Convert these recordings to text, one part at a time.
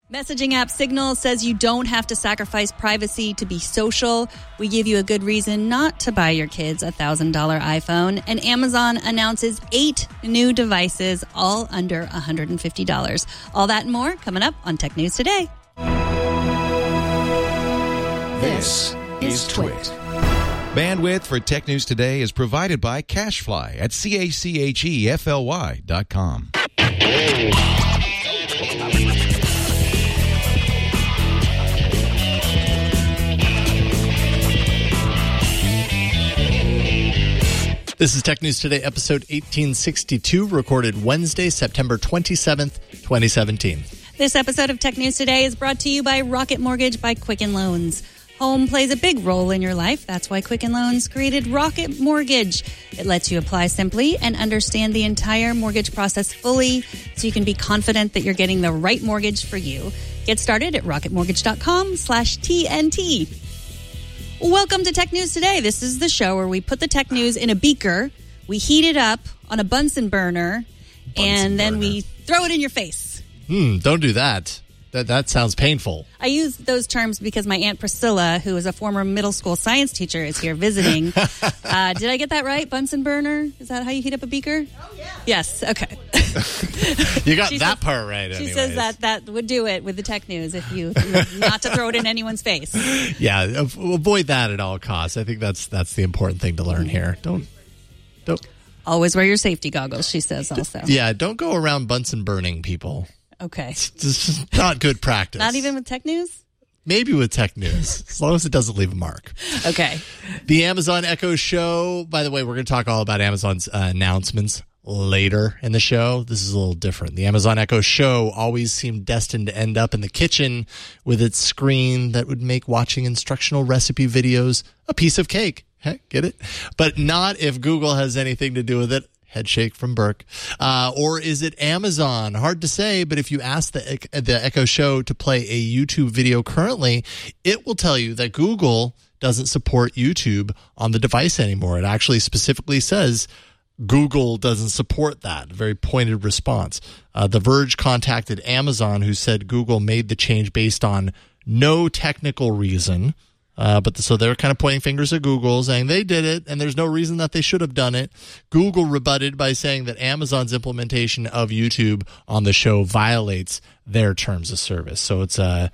Messaging app Signal says you don't have to sacrifice privacy to be social. We give you a good reason not to buy your kids a $1,000 iPhone. And Amazon announces 8 new devices, all under $150. All that and more coming up on Tech News Today. This is Twit. Bandwidth for Tech News Today is provided by CashFly at CACHEFLY.com. This is Tech News Today, episode 1862, recorded Wednesday, September 27th, 2017. This episode of Tech News Today is brought to you by Rocket Mortgage by Quicken Loans. Home plays a big role in your life. That's why Quicken Loans created Rocket Mortgage. It lets you apply simply and understand the entire mortgage process fully so you can be confident that you're getting the right mortgage for you. Get started at rocketmortgage.com/TNT. Welcome to Tech News Today. This is the show where we put the tech news in a beaker, we heat it up on a Bunsen burner, and then we throw it in your face. Don't do that. That sounds painful. I use those terms because my Aunt Priscilla, who is a former middle school science teacher, is here visiting. Did I get that right? Bunsen burner? Is that how you heat up a beaker? Oh, yeah. Yes. Okay. You got that part right, She says that would do it with the tech news if you not to throw it in anyone's face. Yeah, avoid that at all costs. I think that's the important thing to learn here. Don't. Always wear your safety goggles, she says also. Yeah, don't go around Bunsen burning people. Okay. It's just not good practice. Not even with tech news? Maybe with tech news, as long as it doesn't leave a mark. Okay. The Amazon Echo Show, by the way, we're going to talk all about Amazon's announcements later in the show. This is a little different. The Amazon Echo Show always seemed destined to end up in the kitchen with its screen that would make watching instructional recipe videos a piece of cake. Heck, get it? But not if Google has anything to do with it. Head shake from Burke. Or is it Amazon? Hard to say, but if you ask the Echo Show to play a YouTube video currently, it will tell you that Google doesn't support YouTube on the device anymore. It actually specifically says Google doesn't support that. A very pointed response. The Verge contacted Amazon, who said Google made the change based on no technical reason. So they're kind of pointing fingers at Google, saying they did it, and there's no reason that they should have done it. Google rebutted by saying that Amazon's implementation of YouTube on the show violates their terms of service. So it's a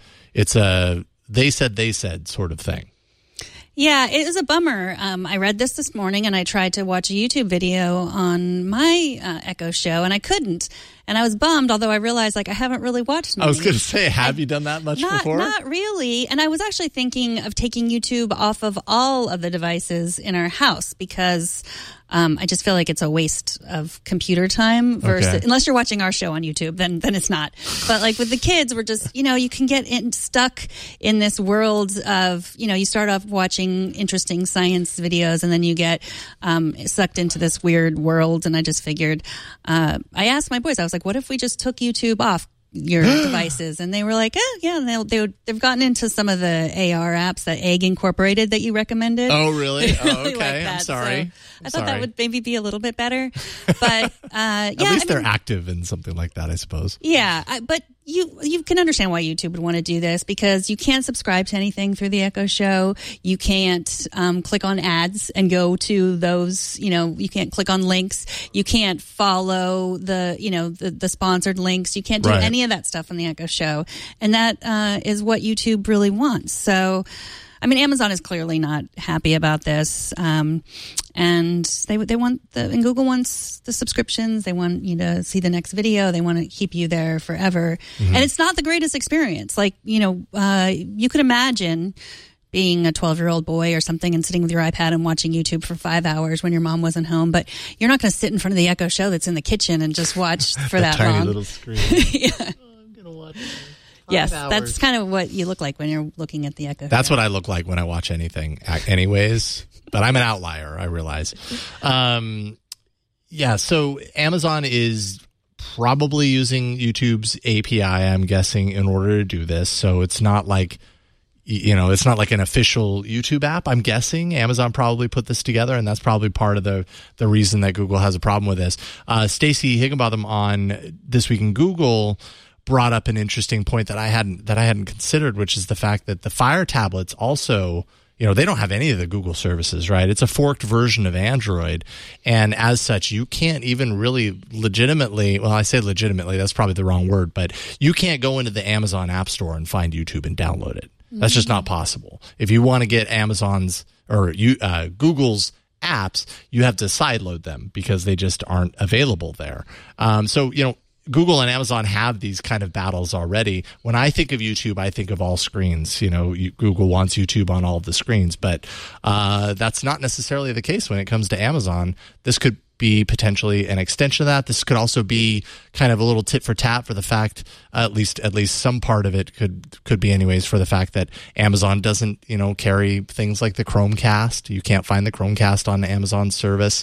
they said sort of thing. Yeah, it was a bummer. I read this morning, and I tried to watch a YouTube video on my Echo Show, and I couldn't. And I was bummed, although I realized, I haven't really watched many. I was going to say, have you done that much before? Not really. And I was actually thinking of taking YouTube off of all of the devices in our house because I just feel like it's a waste of computer time versus, unless you're watching our show on YouTube, then it's not. But with the kids, we're just, you can get stuck in this world of, you start off watching interesting science videos and then you get sucked into this weird world. And I just figured, I asked my boys, I was like, what if we just took YouTube off your devices? And they were like, yeah. And they've gotten into some of the AR apps that Egg Incorporated that you recommended. Oh, really? Really okay. like I'm sorry. So I thought that would maybe be a little bit better. But at least they're active in something like that, I suppose. Yeah, but you can understand why YouTube would want to do this because you can't subscribe to anything through the Echo Show. You can't click on ads and go to those. You can't click on links. You can't follow the sponsored links. You can't do any of that stuff on the Echo Show, and that is what YouTube really wants. So, Amazon is clearly not happy about this, and they want and Google wants the subscriptions. They want you to see the next video. They want to keep you there forever, and it's not the greatest experience. You could imagine being a 12-year-old boy or something and sitting with your iPad and watching YouTube for 5 hours when your mom wasn't home, but you're not going to sit in front of the Echo Show that's in the kitchen and just watch for that tiny long. Little screen. Yeah. I'm going to watch. Yes, that's kind of what you look like when you're looking at the Echo. That's what I look like when I watch anything anyways, but I'm an outlier, I realize. So Amazon is probably using YouTube's API, I'm guessing, in order to do this. So it's not like, it's not like an official YouTube app. I'm guessing Amazon probably put this together, and that's probably part of the reason that Google has a problem with this. Stacey Higginbotham on This Week in Google brought up an interesting point that I hadn't considered, which is the fact that the Fire tablets also, they don't have any of the Google services, right? It's a forked version of Android. And as such, you can't even really legitimately, well, I say legitimately, that's probably the wrong word, but you can't go into the Amazon App Store and find YouTube and download it. That's just not possible. If you want to get Amazon's or Google's apps, you have to sideload them because they just aren't available there. So, Google and Amazon have these kind of battles already. When I think of YouTube, I think of all screens. Google wants YouTube on all of the screens, but that's not necessarily the case when it comes to Amazon. This could be potentially an extension of that. This could also be kind of a little tit for tat for the fact, at least some part of it could be anyways, for the fact that Amazon doesn't, carry things like the Chromecast. You can't find the Chromecast on Amazon's service.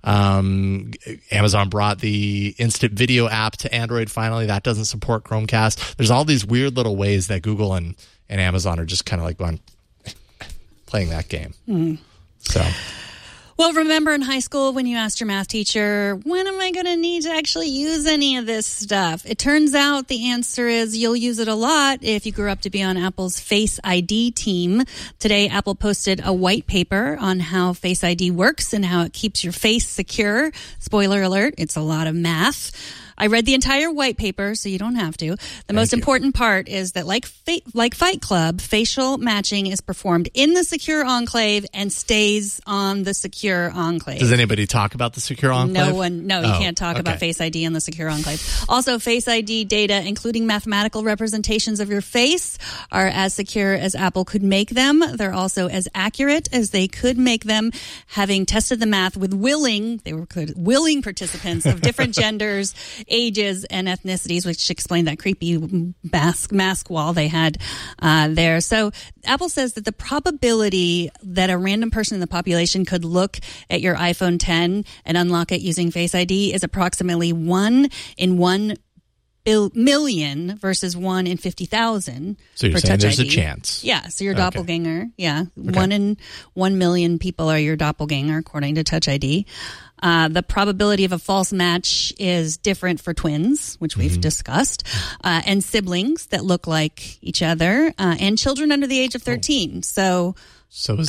Amazon brought the instant video app to Android finally. That doesn't support Chromecast. There's all these weird little ways that Google and Amazon are just kind of like playing that game. So... Well, remember in high school when you asked your math teacher, when am I going to need to actually use any of this stuff? It turns out the answer is you'll use it a lot if you grew up to be on Apple's Face ID team. Today, Apple posted a white paper on how Face ID works and how it keeps your face secure. Spoiler alert, it's a lot of math. I read the entire white paper, so you don't have to. The most important part is that like Fight Club, facial matching is performed in the secure enclave and stays on the secure enclave. Does anybody talk about the secure enclave? You can't talk about Face ID in the secure enclave. Also, Face ID data, including mathematical representations of your face, are as secure as Apple could make them. They're also as accurate as they could make them, having tested the math with willing participants of different genders, ages, and ethnicities, which explained that creepy mask wall they had there. So Apple says that the probability that a random person in the population could look at your iPhone 10 and unlock it using Face ID is approximately 1 in 1 million versus 1 in 50,000. So you're for saying Touch there's ID. a chance. Yeah, so your doppelganger. Yeah, Okay. 1 in 1 million people are your doppelganger, according to Touch ID. The probability of a false match is different for twins, which we've discussed, and siblings that look like each other, and children under the age of 13. So is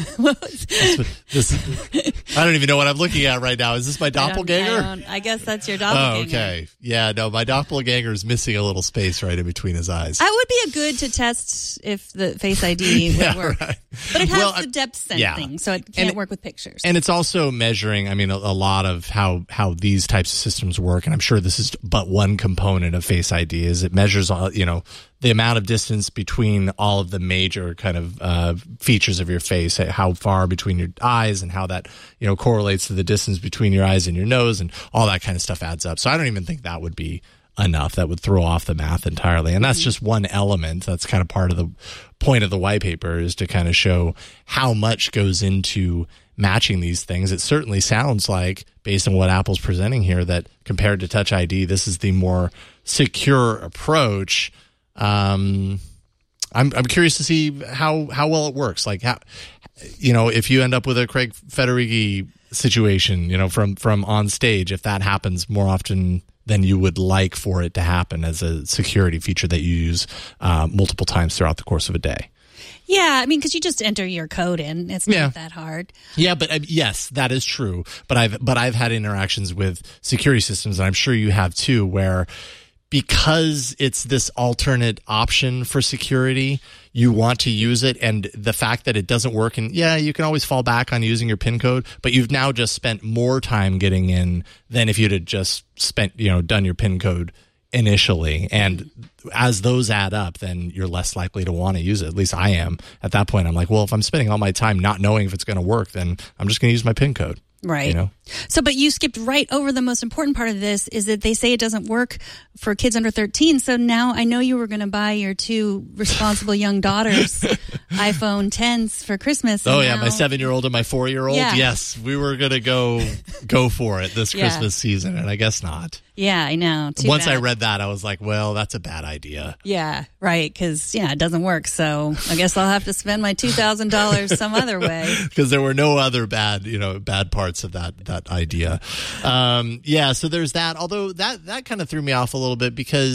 I don't even know what I'm looking at right now. Is this my doppelganger? I guess that's your doppelganger. Oh, okay. Yeah, no, my doppelganger is missing a little space right in between his eyes. That would be a good to test if the Face ID would work. Right. But it has the depth sensing, so it can't work with pictures. And it's also measuring, a lot of how these types of systems work, and I'm sure this is but one component of Face ID, is it measures, the amount of distance between all of the major kind of features of your face, how far between your eyes, and how that correlates to the distance between your eyes and your nose, and all that kind of stuff adds up. So I don't even think that would be enough. That would throw off the math entirely. And that's just one element. That's kind of part of the point of the white paper, is to kind of show how much goes into matching these things. It certainly sounds like, based on what Apple's presenting here, that compared to Touch ID, this is the more secure approach. I'm curious to see how well it works. Like, how, if you end up with a Craig Federighi situation, from on stage, if that happens more often than you would like for it to happen as a security feature that you use multiple times throughout the course of a day. Yeah, because you just enter your code in. It's not that hard. Yeah, but yes, that is true. But I've had interactions with security systems, and I'm sure you have too, where because it's this alternate option for security, you want to use it, and the fact that it doesn't work, and you can always fall back on using your PIN code, but you've now just spent more time getting in than if you'd have just done your PIN code initially. And as those add up, then you're less likely to want to use it. At least I am. At that point, I'm like, well, if I'm spending all my time not knowing if it's going to work, then I'm just going to use my PIN code. Right. So, but you skipped right over the most important part of this, is that they say it doesn't work for kids under 13. So now I know you were going to buy your 2 responsible young daughters iPhone 10s for Christmas. Oh, yeah. My 7-year-old and my 4-year-old. Yeah. Yes. We were going to go for it this Christmas season, and I guess not. Yeah, I know. Once I read that, I was like, well, that's a bad idea. Yeah, right. Because, it doesn't work. So I guess I'll have to spend my $2,000 some other way. Because there were no other bad parts of that idea. So there's that. Although that kind of threw me off a little bit, because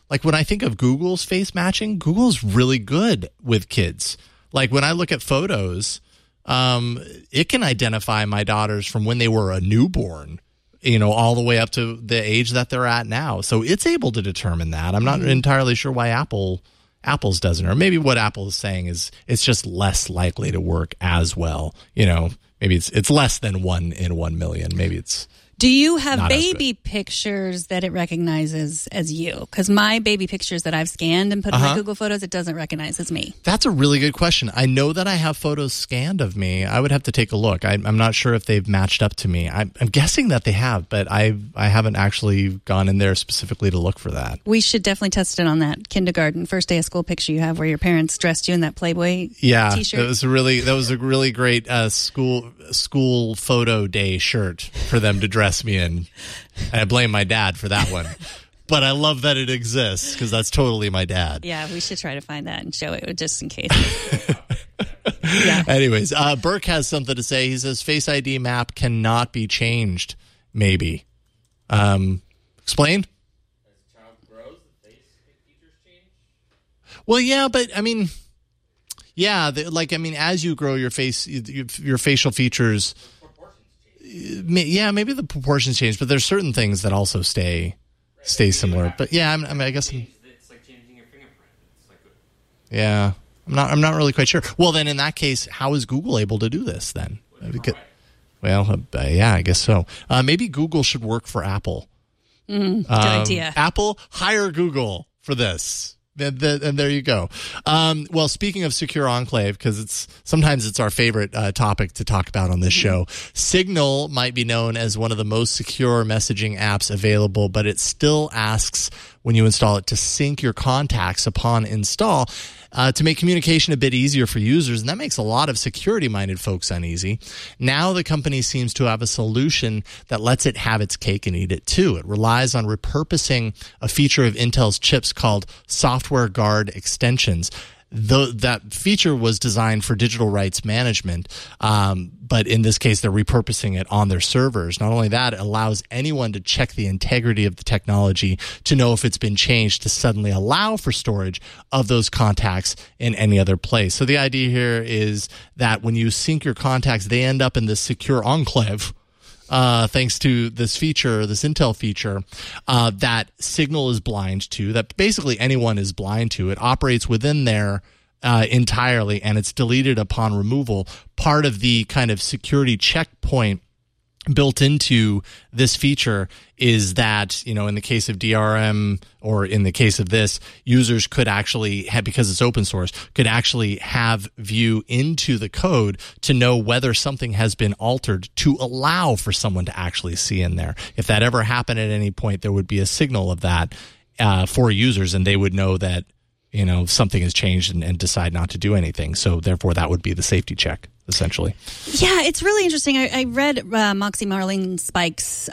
like when I think of Google's face matching, Google's really good with kids. Like when I look at photos, it can identify my daughters from when they were a newborn, all the way up to the age that they're at now. So it's able to determine that. I'm not entirely sure why Apple's doesn't, or maybe what Apple is saying is it's just less likely to work as well. Maybe it's less than 1 in 1 million. Maybe it's. Do you have baby pictures that it recognizes as you? Because my baby pictures that I've scanned and put in my Google Photos, it doesn't recognize as me. That's a really good question. I know that I have photos scanned of me. I would have to take a look. I'm not sure if they've matched up to me. I'm guessing that they have, but I haven't actually gone in there specifically to look for that. We should definitely test it on that kindergarten first day of school picture you have where your parents dressed you in that Playboy t-shirt. That was a really great school photo day shirt for them to dress me in. And I blame my dad for that one. But I love that it exists because that's totally my dad. Yeah, we should try to find that and show it just in case. Anyways, Burke has something to say. He says Face ID map cannot be changed, maybe. Explain? As a child grows, the face features change? Well, yeah, but I mean... Yeah, as you grow, your facial features. Maybe the proportions change, but there's certain things that also stay similar. But yeah, I guess it's like changing your fingerprint. It's like yeah, I'm not really quite sure. Well, then in that case, how is Google able to do this then? Well, yeah, I guess so. Maybe Google should work for Apple. Good idea. Apple, hire Google for this. And there you go. Well, speaking of Secure Enclave, because sometimes it's our favorite topic to talk about on this show, Signal might be known as one of the most secure messaging apps available, but it still asks when you install it to sync your contacts upon install to make communication a bit easier for users, and that makes a lot of security-minded folks uneasy. Now the company seems to have a solution that lets it have its cake and eat it too. It relies on repurposing a feature of Intel's chips called Software Guard Extensions. That feature was designed for digital rights management, but in this case, they're repurposing it on their servers. Not only that, it allows anyone to check the integrity of the technology to know if it's been changed to suddenly allow for storage of those contacts in any other place. So the idea here is that when you sync your contacts, they end up in this secure enclave. Thanks to this feature, this Intel feature, that Signal is blind to, that basically anyone is blind to. It operates within there entirely, and it's deleted upon removal. Part of the kind of security checkpoint built into this feature is that, in the case of DRM or in the case of this, users could actually have, because it's open source, could actually have view into the code to know whether something has been altered to allow for someone to actually see in there. If that ever happened at any point, there would be a signal of that for users, and they would know that, something has changed and decide not to do anything. So therefore, that would be the safety check, essentially. Yeah, it's really interesting. I read Moxie Marlin Spike's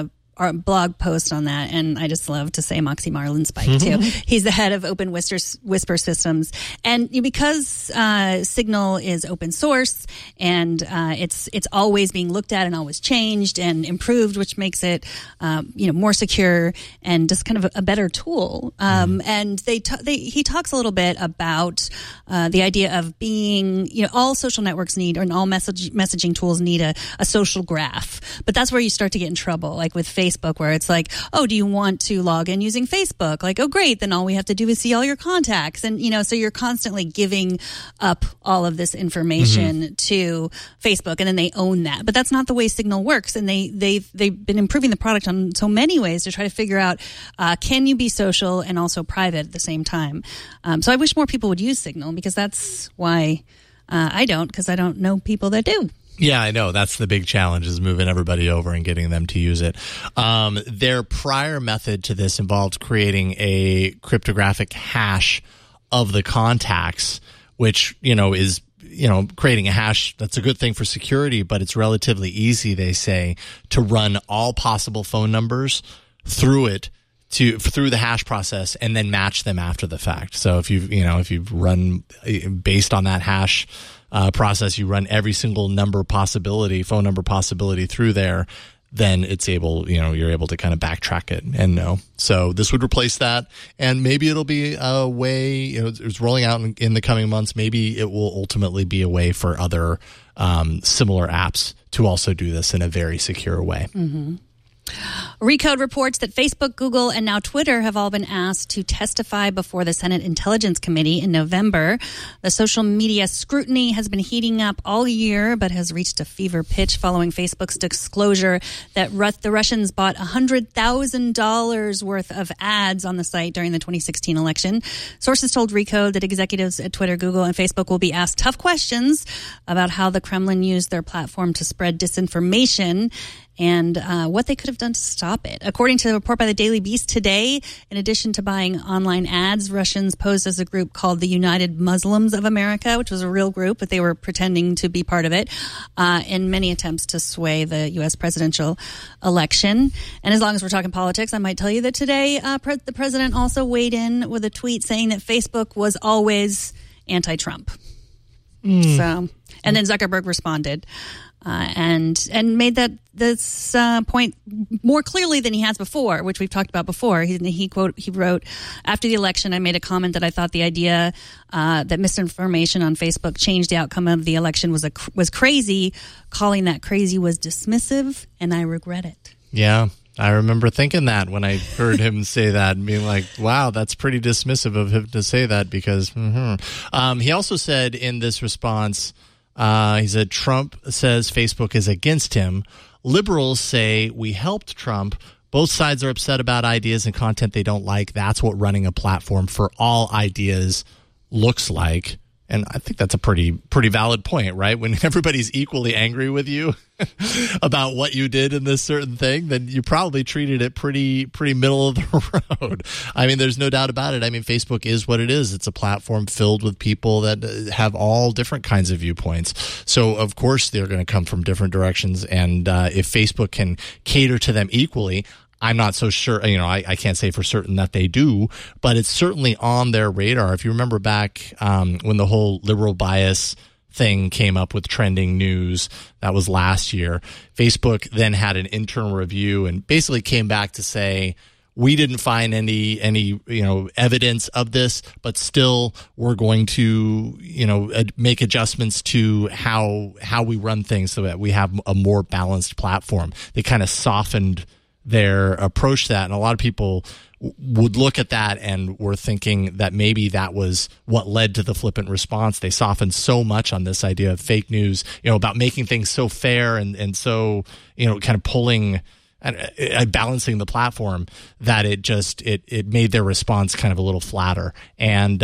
blog post on that, and I just love to say Moxie Marlin Spike too. He's the head of Open Whisper Systems, and because Signal is open source and it's always being looked at and always changed and improved, which makes it more secure and just kind of a better tool. And he talks a little bit about the idea of being, all social networks need, and all messaging tools need a social graph, but that's where you start to get in trouble, like with Facebook, where it's like, oh, do you want to log in using Facebook? Like, oh, great. Then all we have to do is see all your contacts. And, so you're constantly giving up all of this information to Facebook, and then they own that. But that's not the way Signal works. And they've been improving the product on so many ways to try to figure out, can you be social and also private at the same time? So I wish more people would use Signal, because that's why I don't, because I don't know people that do. Yeah, I know. That's the big challenge, is moving everybody over and getting them to use it. Their prior method to this involved creating a cryptographic hash of the contacts, which, is, creating a hash. That's a good thing for security, but it's relatively easy, they say, to run all possible phone numbers through the hash process and then match them after the fact. So if you've run based on that hash process, you run every single phone number possibility through there, then you're able to kind of backtrack it and know. So this would replace that, and maybe it'll be a way, it's rolling out in the coming months. Maybe it will ultimately be a way for other similar apps to also do this in a very secure way. Mm-hmm. Recode reports that Facebook, Google, and now Twitter have all been asked to testify before the Senate Intelligence Committee in November. The social media scrutiny has been heating up all year, but has reached a fever pitch following Facebook's disclosure that the Russians bought $100,000 worth of ads on the site during the 2016 election. Sources told Recode that executives at Twitter, Google, and Facebook will be asked tough questions about how the Kremlin used their platform to spread disinformation and what they could have done to stop it. According to a report by the Daily Beast today, in addition to buying online ads, Russians posed as a group called the United Muslims of America, which was a real group, but they were pretending to be part of it, in many attempts to sway the U.S. presidential election. And as long as we're talking politics, I might tell you that today the president also weighed in with a tweet saying that Facebook was always anti-Trump. So, and then Zuckerberg responded. And made this point more clearly than he has before, which we've talked about before. He wrote, after the election, I made a comment that I thought the idea that misinformation on Facebook changed the outcome of the election was crazy. Calling that crazy was dismissive, and I regret it. Yeah. I remember thinking that when I heard him say that, and being like, wow, that's pretty dismissive of him to say that, because he also said in this response, he said, Trump says Facebook is against him. Liberals say we helped Trump. Both sides are upset about ideas and content they don't like. That's what running a platform for all ideas looks like. And I think that's a pretty valid point, right? When everybody's equally angry with you about what you did in this certain thing, then you probably treated it pretty middle of the road. I mean, there's no doubt about it. I mean, Facebook is what it is. It's a platform filled with people that have all different kinds of viewpoints. So, of course, they're going to come from different directions. And if Facebook can cater to them equally, I'm not so sure, I can't say for certain that they do, but it's certainly on their radar. If you remember back when the whole liberal bias thing came up with trending news, that was last year, Facebook then had an internal review and basically came back to say, we didn't find any evidence of this, but still we're going to, make adjustments to how we run things so that we have a more balanced platform. They kind of softened their approach to that, and a lot of people would look at that and were thinking that maybe that was what led to the flippant response. They softened so much on this idea of fake news, about making things so fair and so, kind of pulling and balancing the platform, that it made their response kind of a little flatter. And,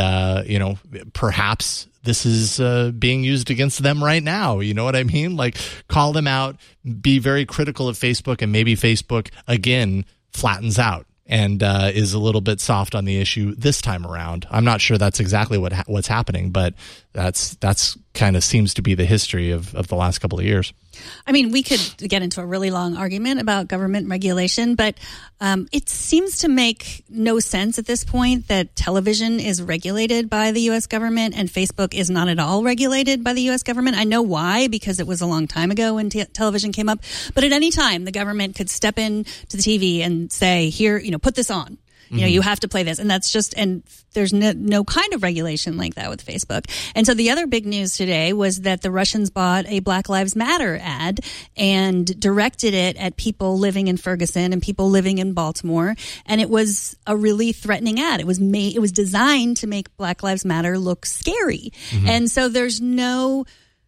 perhaps this is being used against them right now. You know what I mean? Like, call them out, be very critical of Facebook, and maybe Facebook, again, flattens out and is a little bit soft on the issue this time around. I'm not sure that's exactly what's happening, but that's kind of seems to be the history of the last couple of years. I mean, we could get into a really long argument about government regulation, but it seems to make no sense at this point that television is regulated by the U.S. government and Facebook is not at all regulated by the U.S. government. I know why, because it was a long time ago when television came up. But at any time, the government could step in to the TV and say, here, put this on. You have to play this. And that's and there's no kind of regulation like that with Facebook. And so the other big news today was that the Russians bought a Black Lives Matter ad and directed it at people living in Ferguson and people living in Baltimore. And it was a really threatening ad. It was designed to make Black Lives Matter look scary. And so there's no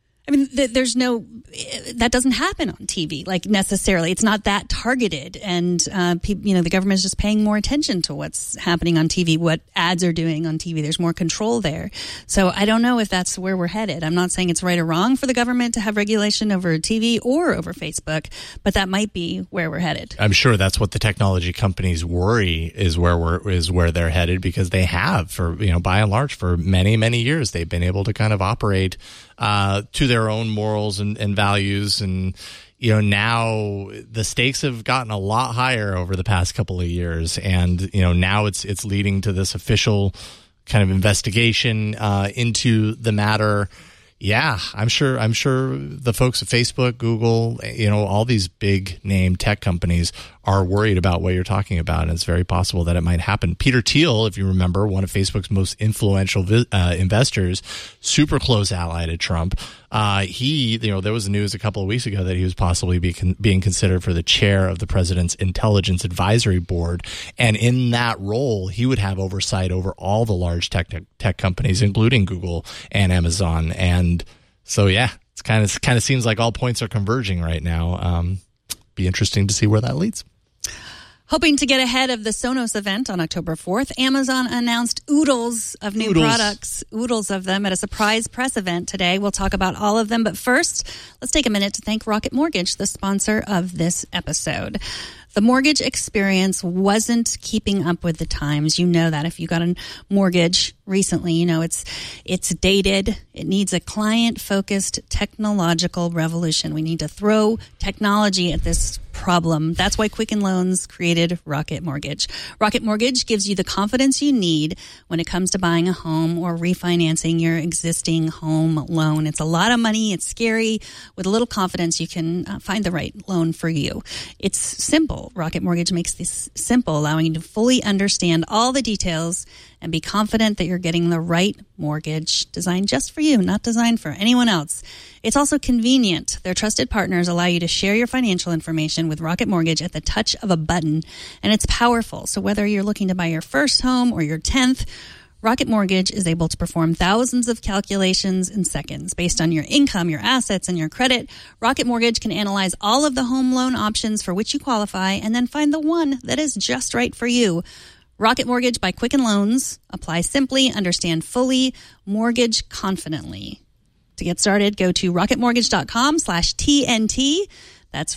that doesn't happen on TV, like, necessarily. It's not that targeted. And, the government is just paying more attention to what's happening on TV, what ads are doing on TV. There's more control there. So I don't know if that's where we're headed. I'm not saying it's right or wrong for the government to have regulation over TV or over Facebook, but that might be where we're headed. I'm sure that's what the technology companies worry is where they're headed, because they have by and large for many, many years, they've been able to kind of operate to their own morals and values. And, now the stakes have gotten a lot higher over the past couple of years. And, now it's leading to this official kind of investigation into the matter. Yeah, I'm sure the folks at Facebook, Google, all these big name tech companies are worried about what you're talking about, and it's very possible that it might happen. Peter Thiel, if you remember, one of Facebook's most influential investors, super close ally to Trump. There was news a couple of weeks ago that he was possibly being considered for the chair of the president's Intelligence Advisory Board, and in that role, he would have oversight over all the large tech companies, including Google and Amazon. And so, yeah, it's kind of seems like all points are converging right now. Be interesting to see where that leads. Hoping to get ahead of the Sonos event on October 4th, Amazon announced oodles of new products, oodles of them, at a surprise press event today. We'll talk about all of them. But first, let's take a minute to thank Rocket Mortgage, the sponsor of this episode. The mortgage experience wasn't keeping up with the times. You know that if you got a mortgage recently, it's dated. It needs a client-focused technological revolution. We need to throw technology at this problem. That's why Quicken Loans created Rocket Mortgage. Rocket Mortgage gives you the confidence you need when it comes to buying a home or refinancing your existing home loan. It's a lot of money. It's scary. With a little confidence, you can find the right loan for you. It's simple. Rocket Mortgage makes this simple, allowing you to fully understand all the details and be confident that you're getting the right mortgage designed just for you, not designed for anyone else. It's also convenient. Their trusted partners allow you to share your financial information with Rocket Mortgage at the touch of a button, and it's powerful. So whether you're looking to buy your first home or your 10th, Rocket Mortgage is able to perform thousands of calculations in seconds based on your income, your assets, and your credit. Rocket Mortgage can analyze all of the home loan options for which you qualify and then find the one that is just right for you. Rocket Mortgage by Quicken Loans. Apply simply, understand fully, mortgage confidently. To get started, go to rocketmortgage.com/TNT. That's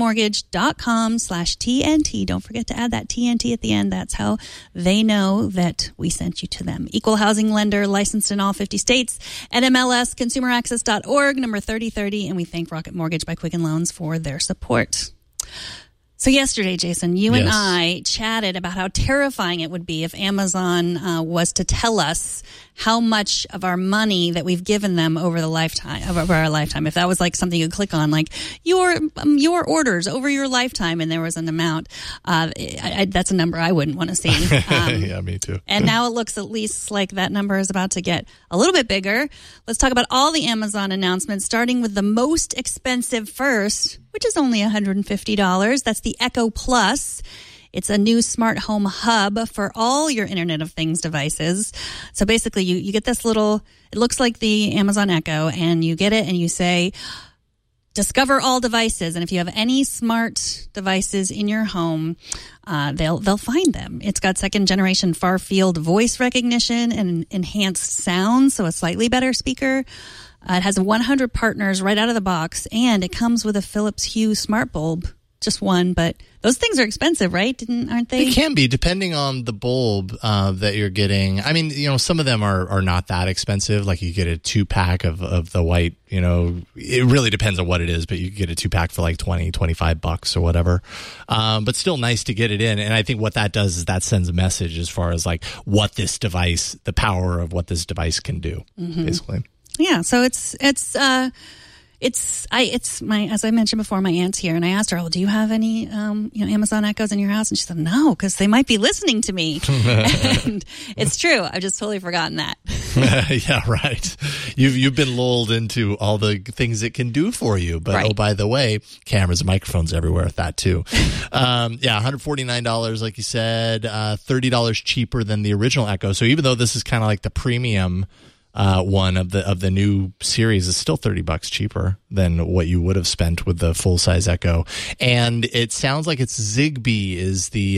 rocketmortgage.com/TNT. Don't forget to add that TNT at the end. That's how they know that we sent you to them. Equal housing lender, licensed in all 50 states. NMLS, consumeraccess.org, number 3030. And we thank Rocket Mortgage by Quicken Loans for their support. So yesterday, Jason, you and I chatted about how terrifying it would be if Amazon was to tell us how much of our money that we've given them over our lifetime. If that was like something you click on, like your orders over your lifetime, and there was an amount, that's a number I wouldn't want to see. Yeah, me too. And now it looks at least like that number is about to get a little bit bigger. Let's talk about all the Amazon announcements, starting with the most expensive first, which is only $150. That's the Echo Plus. It's a new smart home hub for all your Internet of Things devices. So basically, you get this little, it looks like the Amazon Echo, and you get it and you say, discover all devices. And if you have any smart devices in your home, they'll find them. It's got second generation far field voice recognition and enhanced sound, so a slightly better speaker. It has 100 partners right out of the box, and it comes with a Philips Hue smart bulb. Just one, but those things are expensive, right? Aren't they? They can be, depending on the bulb that you're getting. I mean, some of them are not that expensive. Like you get a 2-pack of the white, it really depends on what it is, but you get a 2-pack for like $20-$25 or whatever. But still nice to get it in. And I think what that does is that sends a message as far as like what this device, the power of what this device can do, basically. Yeah. So it's my, as I mentioned before, my aunt's here, and I asked her, "Oh, do you have any, Amazon Echoes in your house?" And she said, "No, because they might be listening to me." And it's true. I've just totally forgotten that. Yeah, right. You've been lulled into all the things it can do for you, but right. Oh, by the way, cameras and microphones everywhere with that too. $149, like you said, $30 cheaper than the original Echo. So even though this is kind of like the premium one of the new series, is still $30 cheaper than what you would have spent with the full size Echo. And it sounds like it's Zigbee is the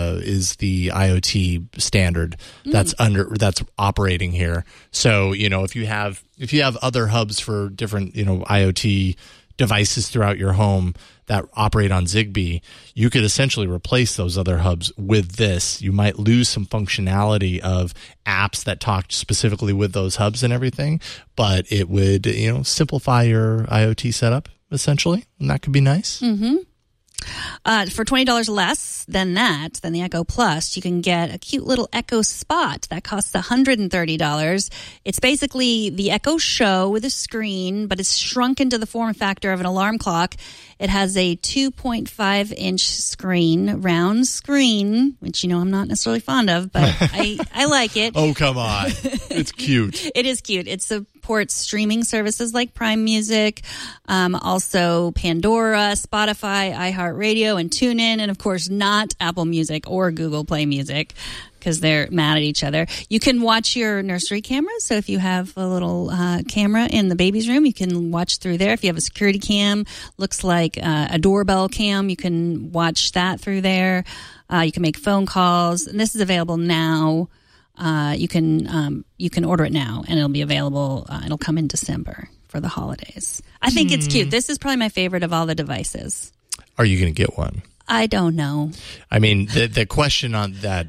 IoT standard that's operating here. So if you have other hubs for different IoT devices throughout your home that operate on Zigbee, you could essentially replace those other hubs with this. You might lose some functionality of apps that talk specifically with those hubs and everything, but it would, simplify your IoT setup essentially, and that could be nice. Mm-hmm. For $20 less than the Echo Plus, you can get a cute little Echo Spot that costs $130. It's basically the Echo Show with a screen, but it's shrunk into the form factor of an alarm clock. It has a 2.5-inch screen, round screen, which I'm not necessarily fond of, but I like it. Oh, come on. It's cute. It is cute. It supports streaming services like Prime Music, also Pandora, Spotify, iHeartRadio, and TuneIn, and of course not Apple Music or Google Play Music because they're mad at each other. You can watch your nursery cameras. So if you have a little camera in the baby's room, you can watch through there. If you have a security cam, looks like a doorbell cam, you can watch that through there. You can make phone calls, and this is available now. You can order it now, and it'll be available. It'll come in December for the holidays. I think it's cute. This is probably my favorite of all the devices. Are you going to get one? I don't know. I mean, the question on that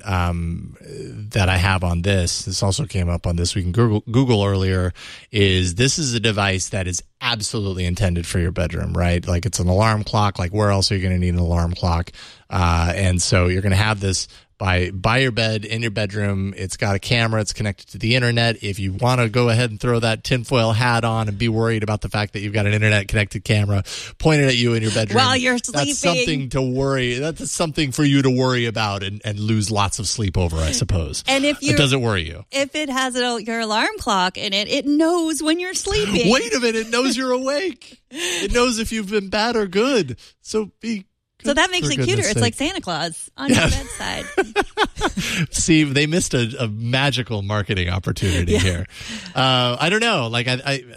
that I have on this also came up on This Week in Google earlier, this is a device that is absolutely intended for your bedroom, right? Like it's an alarm clock. Like where else are you going to need an alarm clock? And so you're going to have this by your bed in your bedroom. It's got a camera. It's connected to the internet. If you want to go ahead and throw that tinfoil hat on and be worried about the fact that you've got an internet connected camera pointed at you in your bedroom while you're sleeping, that's something to worry. That's something for you to worry about and lose lots of sleep over, I suppose. And if it doesn't worry you, if it has your alarm clock in it, it knows when you're sleeping. Wait a minute, it knows you're awake. It knows if you've been bad or good. So that makes it cuter. It's like Santa Claus on your bedside. See, they missed a magical marketing opportunity here. I don't know. Like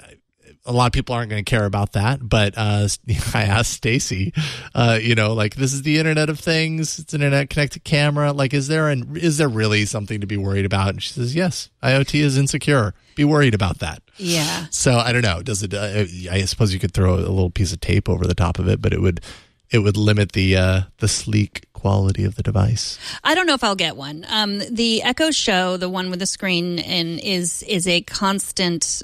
a lot of people aren't going to care about that, but I asked Stacy, like this is the Internet of Things. It's an internet connected camera. Like, is there really something to be worried about? And she says, yes, IoT is insecure. Be worried about that. Yeah. So I don't know. Does it? I suppose you could throw a little piece of tape over the top of it, but it would limit the sleek quality of the device. I don't know if I'll get one. The Echo Show, the one with the screen, is a constant.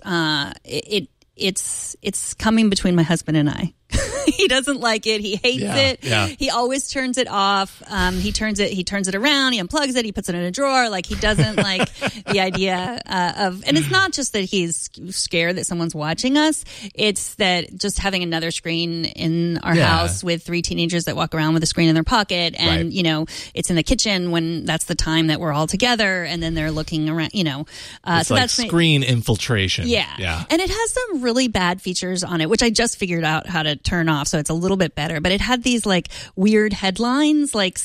It's coming between my husband and I. He doesn't like it. He hates it. Yeah. He always turns it off. He turns it around. He unplugs it. He puts it in a drawer. Like he doesn't like the idea of. And it's not just that he's scared that someone's watching us. It's that just having another screen in our house with 3 teenagers that walk around with a screen in their pocket, and it's in the kitchen when that's the time that we're all together, and then they're looking around. It's so like that's screen infiltration. Yeah. And it has some really bad features on it, which I just figured out how to turn off, so it's a little bit better. But it had these like weird headlines, like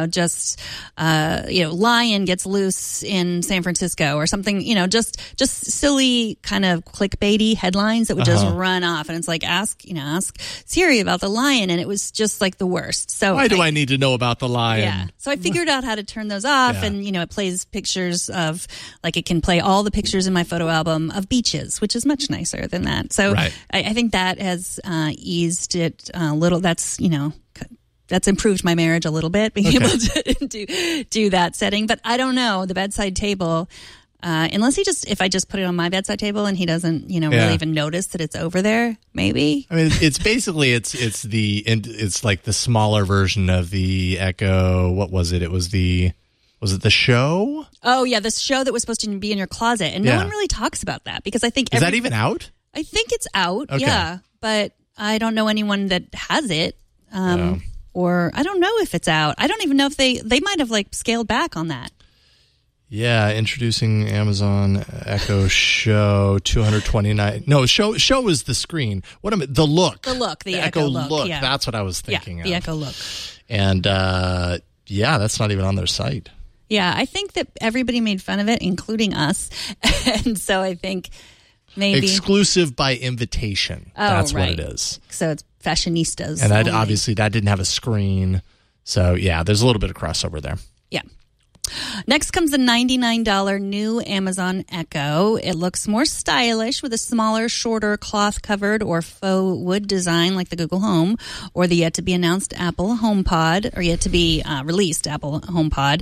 lion gets loose in San Francisco or something. Just silly kind of clickbaity headlines that would just run off. And it's like ask Siri about the lion, and it was just like the worst. So why do I need to know about the lion? Yeah. So I figured out how to turn those off, and it plays pictures of it can play all the pictures in my photo album of beaches, which is much nicer than that. So I think that has eased it a little. That's improved my marriage a little bit, being able to do that setting. But I don't know, the bedside table, unless if I just put it on my bedside table and he doesn't, really even notice that it's over there, maybe. I mean, it's basically, it's like the smaller version of the Echo. What was it? Was it the Show? Oh yeah, the Show that was supposed to be in your closet. And no one really talks about that because I think... Is that even out? I think it's out, okay. Yeah. But I don't know anyone that has it. Or I don't know if it's out. I don't even know if they might have scaled back on that. Yeah, introducing Amazon Echo Show 229. No, Show is the screen. The look. The Echo look. Yeah. That's what I was thinking of. The Echo look. And that's not even on their site. Yeah, I think that everybody made fun of it, including us. And so I think maybe... Exclusive by invitation. That's what it is. So it's fashionistas. And that obviously that didn't have a screen. So yeah, there's a little bit of crossover there. Yeah. Next comes the $99 new Amazon Echo. It looks more stylish with a smaller, shorter cloth-covered or faux wood design like the Google Home or the yet-to-be-announced Apple HomePod or yet-to-be released Apple HomePod.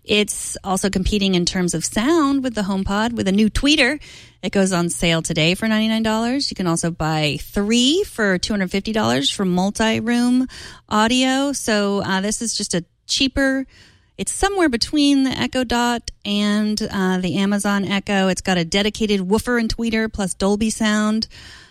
It's also competing in terms of sound with the HomePod with a new tweeter. It goes on sale today for $99. You can also buy 3 for $250 for multi-room audio. So this is just a cheaper. It's somewhere between the Echo Dot and the Amazon Echo. It's got a dedicated woofer and tweeter plus Dolby sound.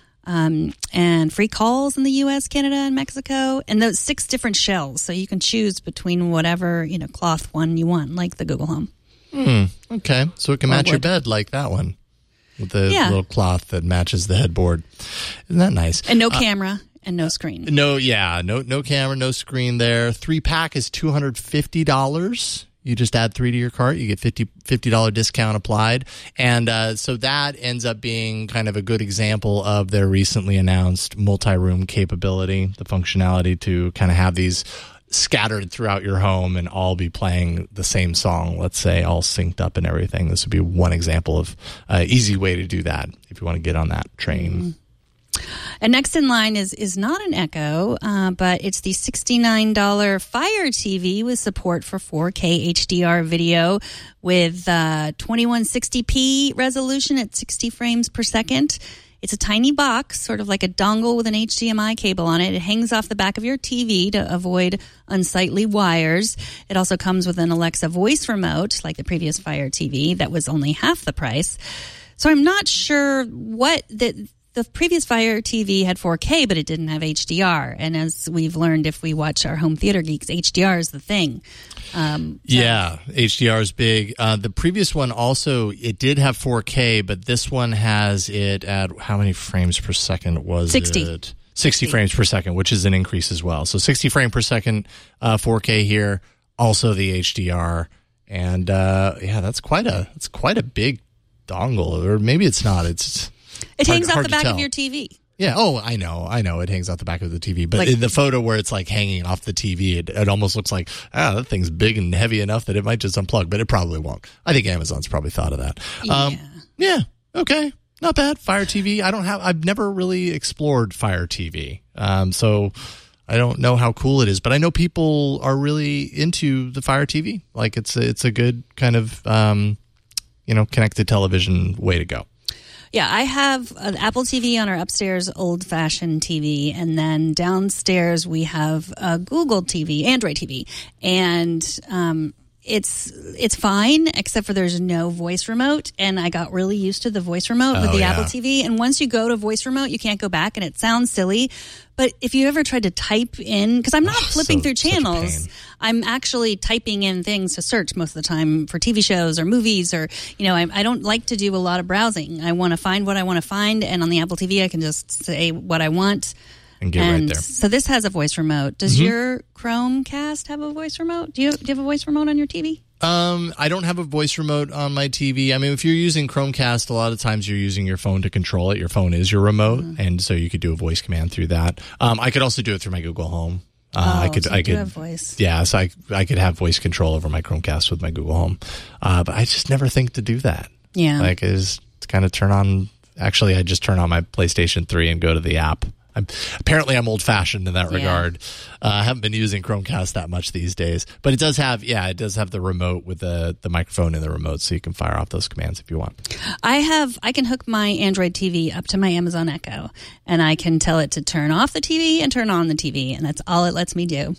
And free calls in the U.S., Canada, and Mexico, and those 6 different shells. So you can choose between whatever, cloth one you want, like the Google Home. Okay. So it can match your bed like that one with the little cloth that matches the headboard. Isn't that nice? And no camera and no screen. No camera, no screen there. 3-pack is $250. You just add 3 to your cart, you get $50 discount applied. And so that ends up being kind of a good example of their recently announced multi-room capability, the functionality to kind of have these scattered throughout your home and all be playing the same song, let's say, all synced up and everything. This would be one example of an easy way to do that if you want to get on that train. Mm-hmm. And next in line is not an Echo, but it's the $69 Fire TV with support for 4K HDR video with 2160p resolution at 60 frames per second. It's a tiny box, sort of like a dongle with an HDMI cable on it. It hangs off the back of your TV to avoid unsightly wires. It also comes with an Alexa voice remote, like the previous Fire TV, that was only half the price. So I'm not sure what the previous Fire TV had 4K, but it didn't have HDR. And as we've learned, if we watch our Home Theater Geeks, HDR is the thing. Yeah, HDR is big. The previous one also, it did have 4K, but this one has it at how many frames per second was 60. it? 60 frames per second, which is an increase as well. So 60 frame per second, 4K here, also the HDR. And that's quite a big dongle, or maybe it's not. It hangs off the back of your TV. Yeah. Oh, I know. It hangs off the back of the TV. But in the photo where it's like hanging off the TV, it almost looks like, that thing's big and heavy enough that it might just unplug, but it probably won't. I think Amazon's probably thought of that. Yeah. Okay. Not bad. Fire TV. I've never really explored Fire TV. So I don't know how cool it is, but I know people are really into the Fire TV. Like it's a good kind of, connected television way to go. Yeah, I have an Apple TV on our upstairs old-fashioned TV, and then downstairs we have a Google TV, Android TV, and it's fine, except for there's no voice remote, and I got really used to the voice remote with the Apple TV, and once you go to voice remote, you can't go back, and it sounds silly, but if you ever tried to type in, because I'm not flipping through channels, I'm actually typing in things to search most of the time for TV shows or movies, or, I don't like to do a lot of browsing. I want to find what I want to find, and on the Apple TV, I can just say what I want. And get right there. So this has a voice remote. Does your Chromecast have a voice remote? Do you have a voice remote on your TV? I don't have a voice remote on my TV. I mean, if you're using Chromecast, a lot of times you're using your phone to control it. Your phone is your remote, and so you could do a voice command through that. I could also do it through my Google Home. I could have voice. Yeah, so I could have voice control over my Chromecast with my Google Home. But I just never think to do that. Yeah. Like, is to kind of turn on. Actually, I just turn on my PlayStation 3 and go to the app. Apparently, I'm old-fashioned in that regard. I haven't been using Chromecast that much these days, but it does have the remote with the microphone in the remote, so you can fire off those commands if you want. I can hook my Android TV up to my Amazon Echo, and I can tell it to turn off the TV and turn on the TV, and that's all it lets me do.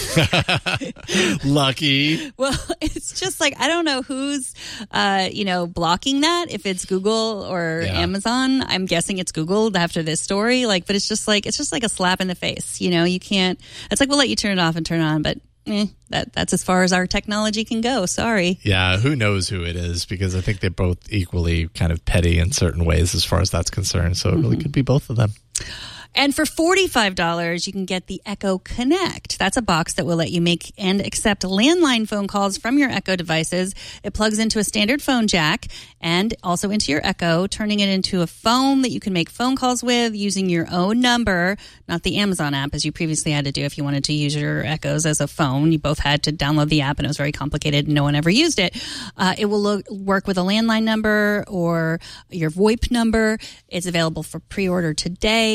Lucky. Well, it's just like, I don't know who's, blocking that, if it's Google or Amazon. I'm guessing it's Google after this story, but it's just like a slap in the face. You can't, it's like, we'll let you turn it off and turn it on, but that's as far as our technology can go. Sorry. Yeah, who knows who it is, because I think they're both equally kind of petty in certain ways as far as that's concerned. So it really could be both of them. And for $45, you can get the Echo Connect. That's a box that will let you make and accept landline phone calls from your Echo devices. It plugs into a standard phone jack and also into your Echo, turning it into a phone that you can make phone calls with using your own number, not the Amazon app, as you previously had to do if you wanted to use your Echoes as a phone. You both had to download the app, and it was very complicated, and no one ever used it. It will work with a landline number or your VoIP number. It's available for pre-order today, available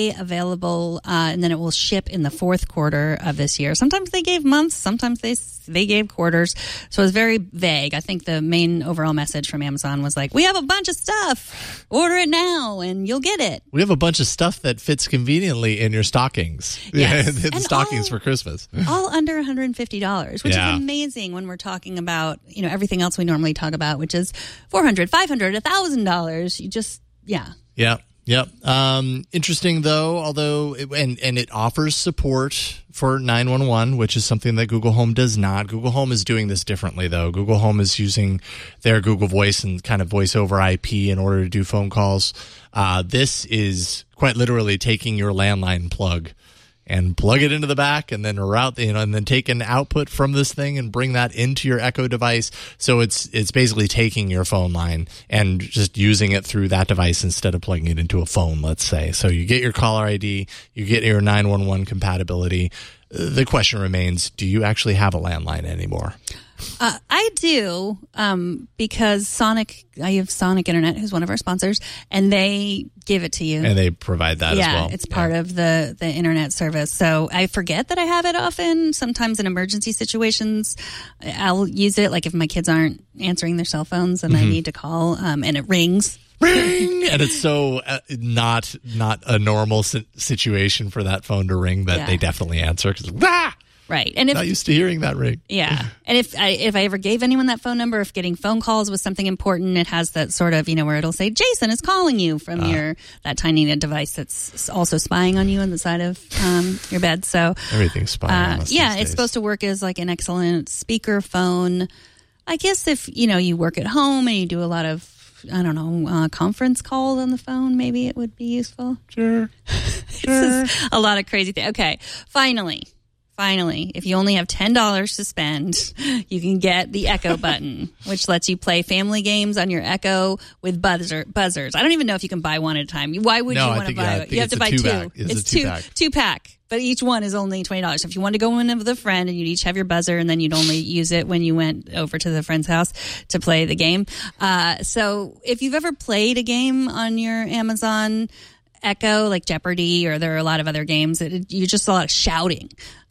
available, and then it will ship in the fourth quarter of this year. Sometimes they gave months, sometimes they gave quarters. So it was very vague. I think the main overall message from Amazon was like, we have a bunch of stuff. Order it now and you'll get it. We have a bunch of stuff that fits conveniently in your stockings. Yes. The stockings for Christmas. All under $150, which is amazing when we're talking about, everything else we normally talk about, which is $400, $500, $1,000. You just, Yep. Interesting though, although it offers support for 911, which is something that Google Home does not. Google Home is doing this differently though. Google Home is using their Google Voice and kind of voice over IP in order to do phone calls. This is quite literally taking your landline plug and plug it into the back and then route, and then take an output from this thing and bring that into your Echo device. So it's basically taking your phone line and just using it through that device instead of plugging it into a phone, let's say. So you get your caller ID, you get your 911 compatibility. The question remains, do you actually have a landline anymore? I do, because I have Sonic Internet, who's one of our sponsors, and they give it to you. And they provide that as well. Yeah, it's part of the internet service. So I forget that I have it often. Sometimes in emergency situations, I'll use it. Like if my kids aren't answering their cell phones and I need to call, and it rings. Ring! And it's so not a normal situation for that phone to ring that they definitely answer because right. And if not used to hearing that ring. Yeah. And if I ever gave anyone that phone number, if getting phone calls was something important, it has that sort of, where it'll say, Jason is calling you from that tiny device that's also spying on you on the side of your bed. So everything's spying on us. Yeah, it's supposed to work as like an excellent speaker phone. I guess if, you work at home and you do a lot of, conference calls on the phone, maybe it would be useful. Sure. It's a lot of crazy things. Okay. Finally, if you only have $10 to spend, you can get the Echo button, which lets you play family games on your Echo with buzzers. I don't even know if you can buy one at a time. Why would you want to buy it? You have to buy two. It's two-pack, but each one is only $20. So if you want to go in with a friend and you'd each have your buzzer and then you'd only use it when you went over to the friend's house to play the game. So if you've ever played a game on your Amazon Echo, like Jeopardy, or there are a lot of other games, you're just a lot of shouting.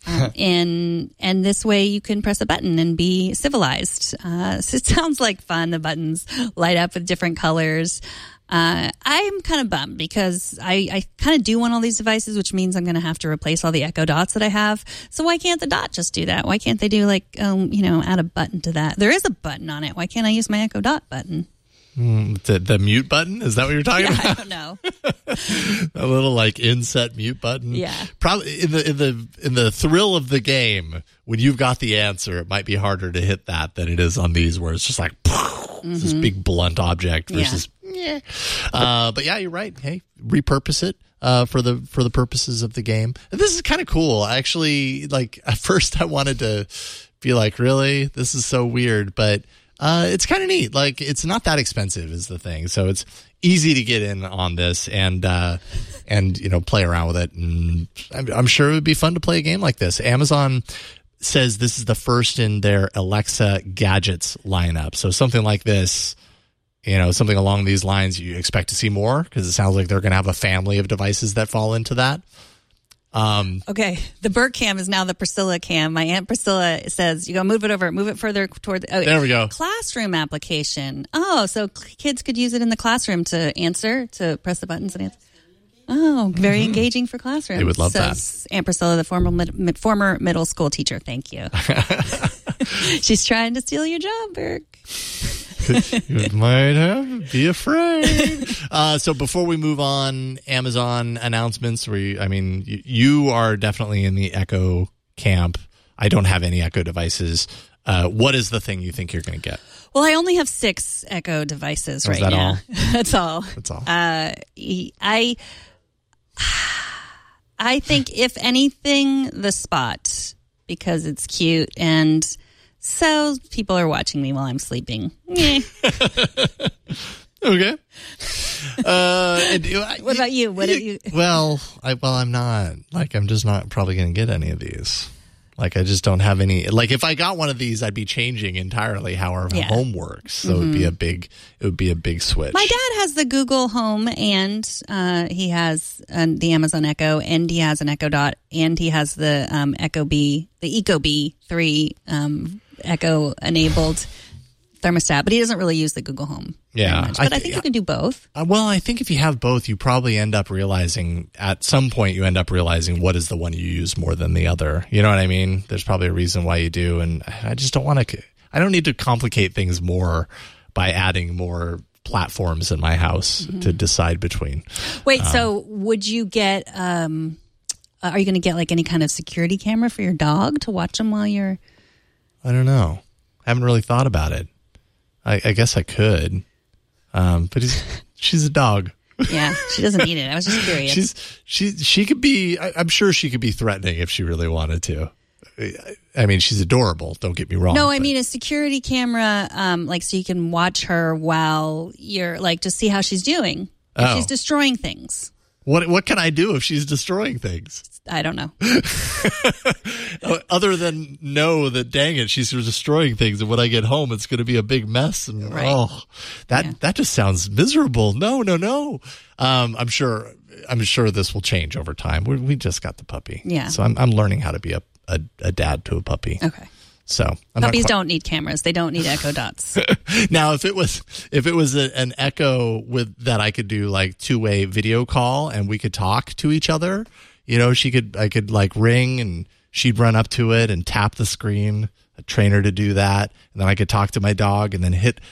And this way you can press a button and be civilized. So it sounds like fun. The buttons light up with different colors. I'm kind of bummed because I kind of do want all these devices, which means I'm going to have to replace all the Echo Dots that I have. So why can't the Dot just do that? Why can't they do add a button to that? There is a button on it. Why can't I use my Echo Dot button? The mute button? Is that what you're talking about? I don't know. A little inset mute button. Yeah. Probably in the thrill of the game, when you've got the answer, it might be harder to hit that than it is on these, where it's just like it's this big blunt object versus. Yeah. But yeah, you're right. Hey, repurpose it for the purposes of the game. And this is kind of cool. Actually, at first I wanted to be like, really, this is so weird, but. It's kind of neat. It's not that expensive is the thing. So it's easy to get in on this and play around with it. And I'm sure it would be fun to play a game like this. Amazon says this is the first in their Alexa gadgets lineup. So something like this, something along these lines, you expect to see more because it sounds like they're going to have a family of devices that fall into that. Okay, the Bert cam is now the Priscilla cam. My Aunt Priscilla says, you go move it further toward there we go. Classroom application. Oh, so kids could use it in the classroom to press the buttons and answer. Oh, very engaging for classrooms. They would love that. Aunt Priscilla, the former middle school teacher. Thank you. She's trying to steal your job, Bert. You might have. Be afraid. So before we move on, Amazon announcements. You are definitely in the Echo camp. I don't have any Echo devices. What is the thing you think you're going to get? Well, I only have 6 Echo devices right that now. All? That's all. That's all. I think, if anything, the Spot, because it's cute and so people are watching me while I'm sleeping. Okay. What about you? What are you? Well, I'm not. I'm just not probably going to get any of these. Like, I just don't have any. Like, if I got one of these, I'd be changing entirely how our home works. So it would be a big switch. My dad has the Google Home, and he has the Amazon Echo, and he has an Echo Dot, and he has the Ecobee 3 Echo enabled thermostat, but he doesn't really use the Google Home. Yeah, much. But I think you can do both. Well, I think if you have both, you probably end up realizing at some point what is the one you use more than the other. You know what I mean? There's probably a reason why you do, and I just don't want to. I don't need to complicate things more by adding more platforms in my house to decide between. Wait, so would you get? Are you going to get like any kind of security camera for your dog to watch him while you're? I don't know. I haven't really thought about it. I guess I could, but she's a dog. Yeah, she doesn't need it. I was just curious. She could be. I'm sure she could be threatening if she really wanted to. I mean, she's adorable. Don't get me wrong. No, I mean a security camera, like so you can watch her while you're like to see how she's doing. If she's destroying things. What can I do if she's destroying things? I don't know. Other than know that, dang it, she's destroying things, and when I get home, it's going to be a big mess. And that just sounds miserable. No. I'm sure this will change over time. We just got the puppy. Yeah. So I'm learning how to be a dad to a puppy. Okay. So puppies don't need cameras. They don't need Echo Dots. Now, if it was an Echo with that I could do like 2-way video call and we could talk to each other, you know, I could like ring and she'd run up to it and tap the screen, a trainer to do that, and then I could talk to my dog and then hit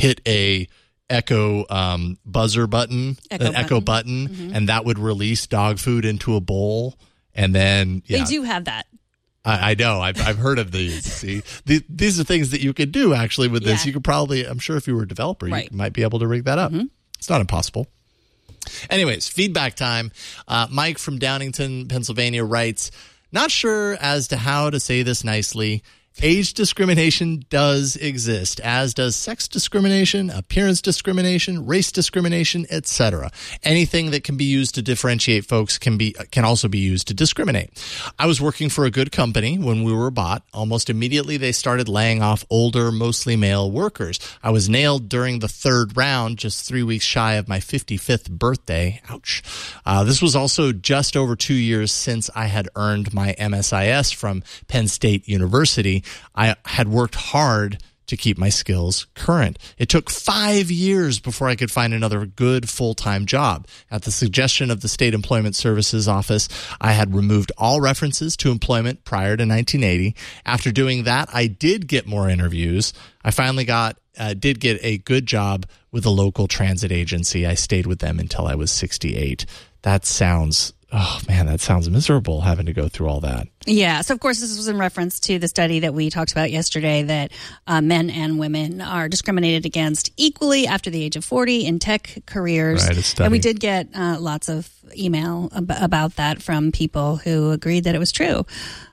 a Echo buzzer button, Echo button, and that would release dog food into a bowl, and then they do have that. I know. I've heard of these. See, these are things that you could do actually with this. You could probably, I'm sure if you were a developer, you might be able to rig that up. It's not impossible. Anyways, feedback time. Mike from Downingtown, Pennsylvania writes, not sure as to how to say this nicely. Age discrimination does exist, as does sex discrimination, appearance discrimination, race discrimination, etc. Anything that can be used to differentiate folks can also be used to discriminate. I was working for a good company when we were bought. Almost immediately, they started laying off older, mostly male workers. I was nailed during the third round, just 3 weeks shy of my 55th birthday. Ouch. This was also just over 2 years since I had earned my MSIS from Penn State University. I had worked hard to keep my skills current. It took 5 years before I could find another good full-time job. At the suggestion of the State Employment Services Office, I had removed all references to employment prior to 1980. After doing that, I did get more interviews. I finally did get a good job with a local transit agency. I stayed with them until I was 68. That sounds miserable having to go through all that. Yeah. So, of course, this was in reference to the study that we talked about yesterday that men and women are discriminated against equally after the age of 40 in tech careers. Right, a study. And we did get lots of email about that from people who agreed that it was true.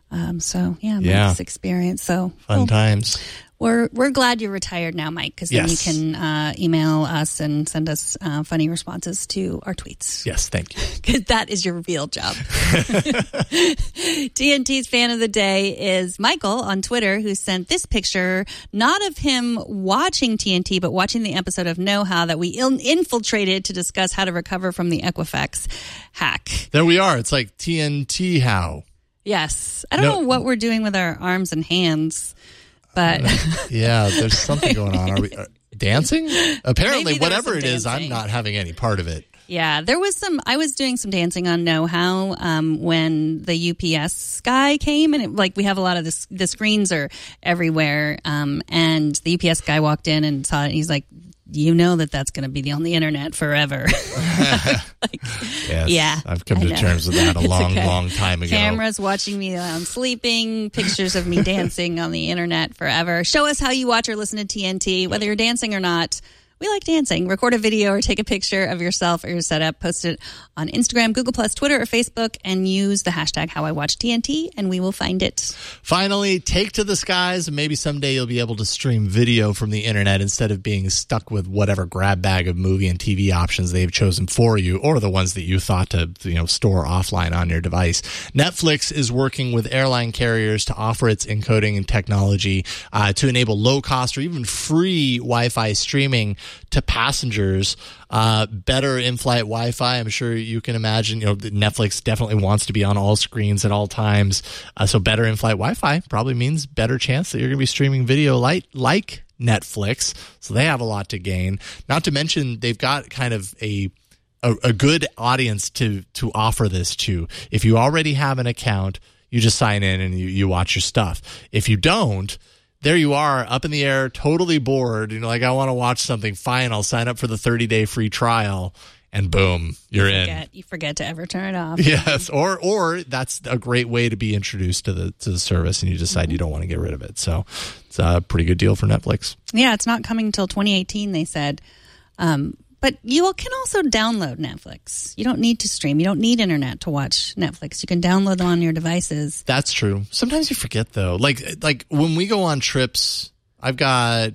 Mike's experience. So fun times. We're glad you're retired now, Mike, because then you can email us and send us funny responses to our tweets. Yes, thank you. Because that is your real job. TNT's fan of the day is Michael on Twitter, who sent this picture, not of him watching TNT, but watching the episode of Know How that we infiltrated to discuss how to recover from the Equifax hack. There we are. It's like TNT How. Yes. I don't know what we're doing with our arms and hands. But yeah, there's something going on. Are we dancing? Apparently, whatever it is, dancing. I'm not having any part of it. Yeah, I was doing some dancing on Know How when the UPS guy came, and we have a lot of the screens are everywhere. And the UPS guy walked in and saw it, and he's like, you know that's going to be on the internet forever. Yes, yeah, I've come to terms with that a long time ago. Cameras watching me while I'm sleeping, pictures of me dancing on the internet forever. Show us how you watch or listen to TNT, whether you're dancing or not. We like dancing. Record a video or take a picture of yourself or your setup, post it on Instagram, Google+, Twitter, or Facebook, and use the hashtag HowIWatchTNT, and we will find it. Finally, take to the skies, and maybe someday you'll be able to stream video from the internet instead of being stuck with whatever grab bag of movie and TV options they've chosen for you, or the ones that you thought to store offline on your device. Netflix is working with airline carriers to offer its encoding and technology to enable low-cost or even free Wi-Fi streaming to passengers. Better in-flight Wi-Fi. I'm sure you can imagine, Netflix definitely wants to be on all screens at all times. So better in-flight Wi-Fi probably means better chance that you're going to be streaming video like Netflix. So they have a lot to gain. Not to mention they've got kind of a good audience to offer this to. If you already have an account, you just sign in and you watch your stuff. If you don't, there you are, up in the air, totally bored. I want to watch something. Fine, I'll sign up for the 30-day free trial, and boom, you're in. You forget to ever turn it off. Yes, or that's a great way to be introduced to the service, and you decide you don't want to get rid of it. So it's a pretty good deal for Netflix. Yeah, it's not coming until 2018, they said. But you can also download Netflix. You don't need to stream. You don't need internet to watch Netflix. You can download them on your devices. That's true. Sometimes you forget, though. Like when we go on trips, I've got,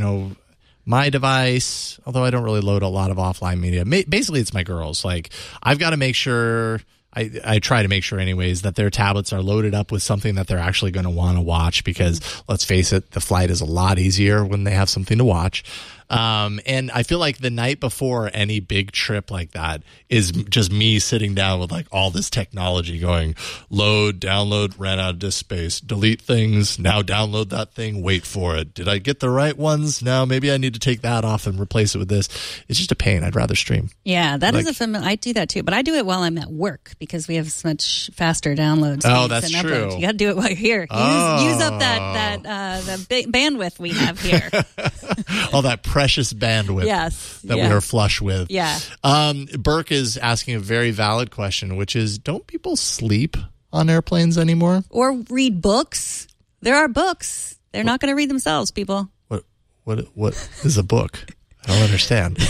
my device, although I don't really load a lot of offline media. Basically, it's my girls. I've got to make sure, I try to make sure anyways, that their tablets are loaded up with something that they're actually going to want to watch because, let's face it, the flight is a lot easier when they have something to watch. And I feel like the night before any big trip like that is just me sitting down with all this technology going, load, download, ran out of disk space, delete things, now download that thing, wait for it. Did I get the right ones? No, maybe I need to take that off and replace it with this. It's just a pain. I'd rather stream. Yeah, that is a familiar. I do that too, but I do it while I'm at work because we have so much faster downloads. Oh, that's true. Uploads. You got to do it while you're here. Use up the bandwidth we have here. All that precious bandwidth that we are flush with. Yeah. Burke is asking a very valid question, which is, don't people sleep on airplanes anymore? Or read books? There are books. They're not going to read themselves, people. What is a book? I don't understand.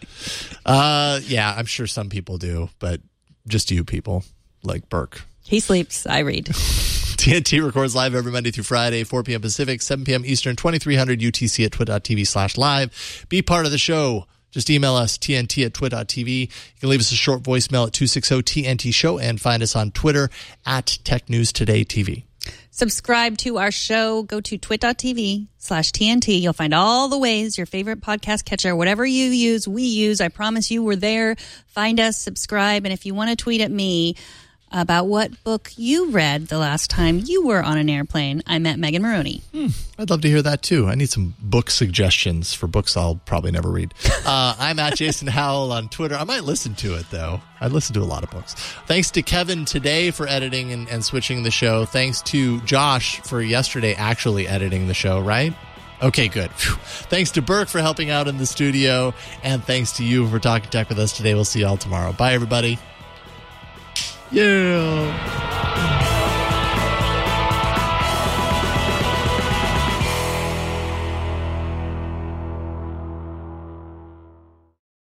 Yeah, I'm sure some people do, but just you people like Burke. He sleeps. I read. TNT records live every Monday through Friday, 4 p.m. Pacific, 7 p.m. Eastern, 2300 UTC at twit.tv/live. Be part of the show. Just email us, tnt@twit.tv. You can leave us a short voicemail at 260-TNT-SHOW and find us on Twitter at TechNewsTodayTV. Subscribe to our show. Go to twit.tv/TNT. You'll find all the ways your favorite podcast catcher, whatever you use, we use. I promise you we're there. Find us, subscribe. And if you want to tweet at me about what book you read the last time you were on an airplane, I'm at Megan Maroney. I'd love to hear that, too. I need some book suggestions for books I'll probably never read. I'm at Jason Howell on Twitter. I might listen to it, though. I listen to a lot of books. Thanks to Kevin today for editing and switching the show. Thanks to Josh for yesterday actually editing the show, right? Okay, good. Whew. Thanks to Burke for helping out in the studio. And thanks to you for talking tech with us today. We'll see you all tomorrow. Bye, everybody. Yeah.